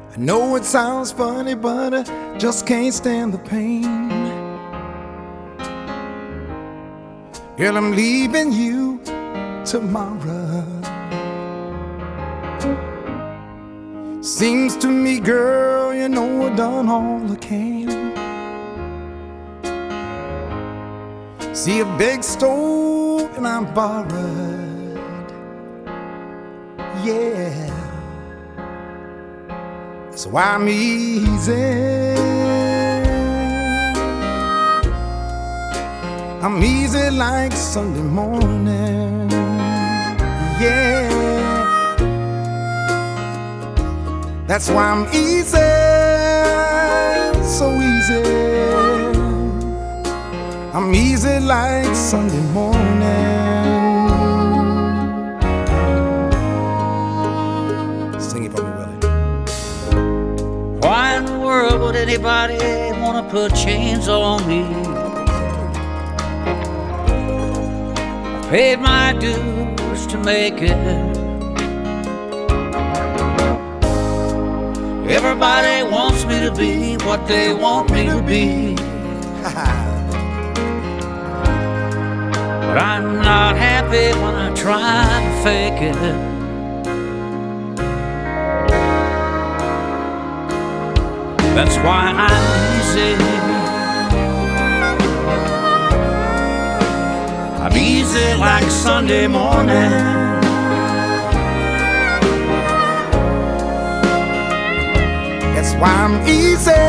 I know it sounds funny, but I just can't stand the pain. Girl, I'm leaving you tomorrow. Seems to me, girl, you know I done all I can. See a big stove and I'm borrowed. Yeah, that's why I'm easy. I'm easy like Sunday morning. Yeah, that's why I'm easy, so easy. I'm easy like Sunday morning. Sing it for me, Willie. Why in the world would anybody want to put chains on me? I paid my dues to make it. Everybody wants me to be what they want me to be. But I'm not happy when I try to fake it. That's why I'm easy. I'm easy like Sunday morning. That's why I'm easy,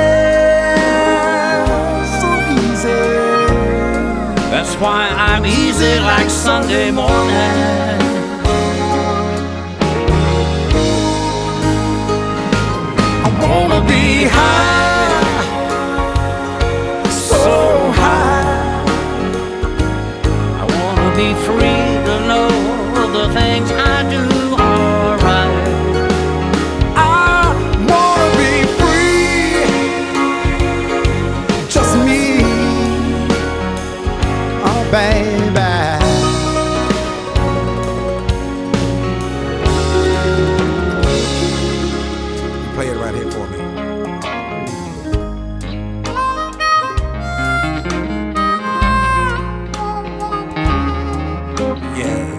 so easy. That's why I'm easy like Sunday morning. I wanna be high, so high. I wanna be free to know the things I do are right. I wanna be free, just me, oh baby. Play it right here for me. Yeah.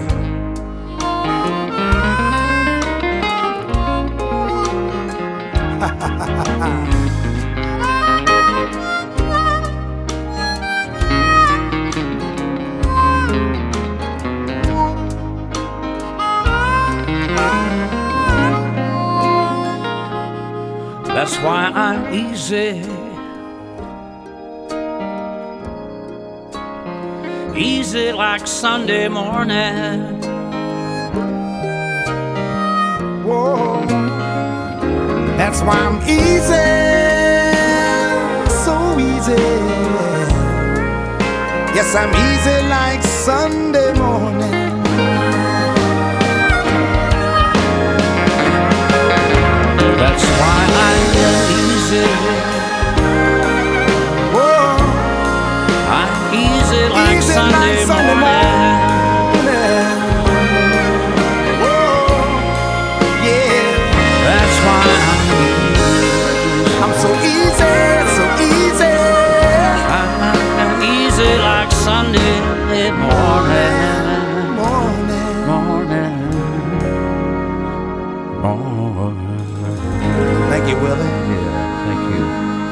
That's why I'm easy. Easy like Sunday morning. Whoa. That's why I'm easy, so easy. Yes, I'm easy like Sunday morning. That's why I'm easy. Whoa. I'm easy like Easy Sunday like Sunday morning. Whoa. Yeah. That's why I'm so easy, so easy. I'm easy like Sunday morning. Morning. Morning. Thank you, Willie. Yeah, thank you.